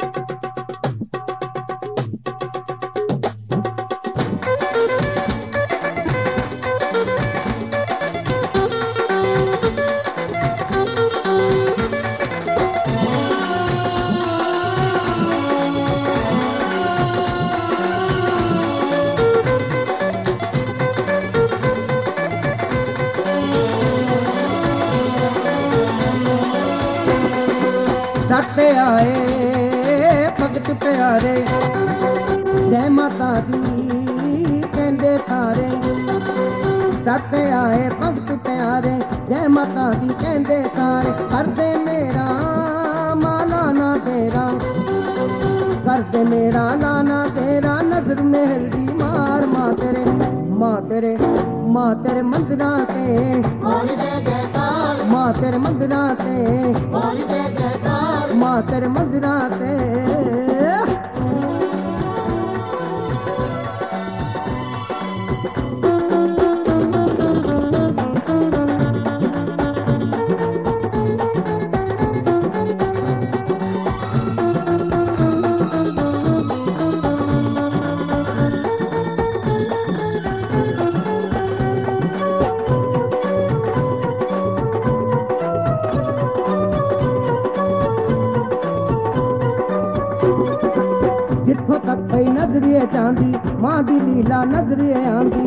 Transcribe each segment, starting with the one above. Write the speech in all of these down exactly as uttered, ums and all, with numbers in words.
सत्य आए भगत प्यारे जय माता दी कहंदे सारे। सत्य आए भगत प्यारे जय माता दी कहंदे सारे। करदे मेरा माला ना तेरा, करदे मेरा लाना तेरा। नजर मेहर दी मार मां तेरे, मां तेरे मां तेरे मंदिरां ते मां तेरे मंदिरां ते मां तेरे मंदिरां ते। जिथों तक पई नजरिए चांदी मां दी लीला नजरिए आंदी।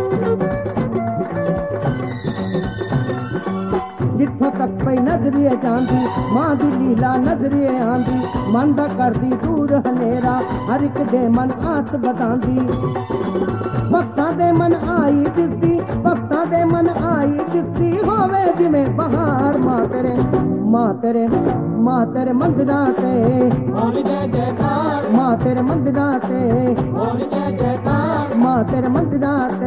जिथों तक पई नजरिए चांदी मां दी लीला नजरिए आंदी। मन दा करदी दूर हनेरा हर एक दे मन आस बतांदी। भक्तां दे मन आई दिसदी, भक्तां दे मन आई दिसदी। होवे जिवें बहार मां तेरे मां तेरे मां तेरे मंदिरां ते मां तेरे मंदिरां ते मां तेरे मंदिरां ते।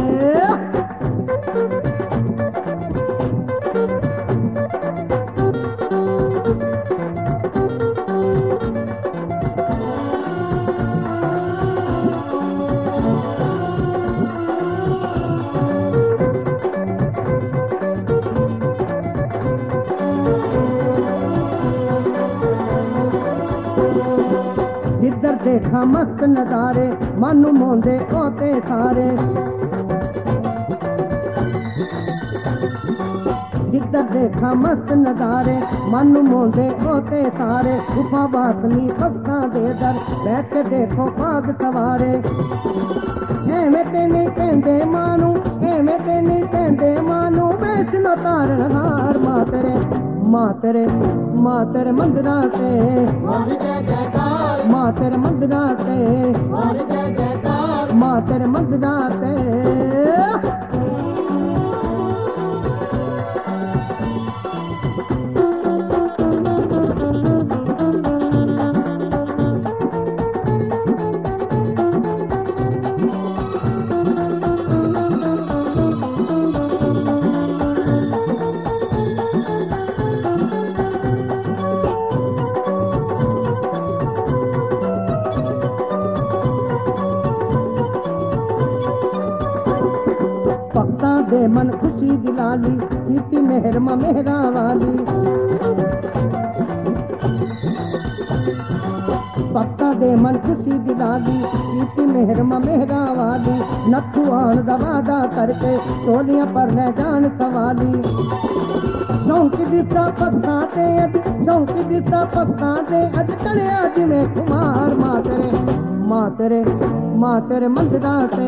जिधर देखा मस्त नजारे मानू मोंदे ओते सारे। जिधर देखा मस्त नजारे मानू मोंदे ओते सारे। गुफा वासनी भक्तां दे दर बैठ के देखो भाग सवारे। एवें ते नहीं कहंदे मानू, एवें ते नहीं कहंदे मानू। वैष्णो तारण हार मां तेरे मां तेरे मां तेरे मंदिरां ते मां तेरे मंदिरां ते मां तेरे मंदिरां ते। भक्तां दे मन खुशी दिलाली कीती मेहर मां मेहरा वाली। भक्तां दे मन खुशी दिलाली कीती मेहर मां मेहरा वाली। नथू आन दा वादा करके टोलियां पर ले जान सवाली। शौक दिता भक्तां ते अज, शौक दिता भक्तां ते अज। कड़िया जिवें कुमार मां तेरे मां तेरे मां तेरे मंदिरां ते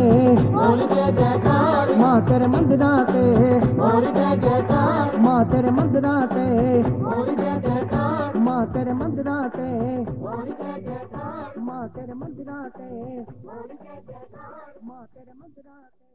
मां तेरे मंदिरां ते मां तेरे मंदिरां ते मां तेरे मंदिरां ते मां तेरे मंदिरां ते मां तेरे मंदिरां ते।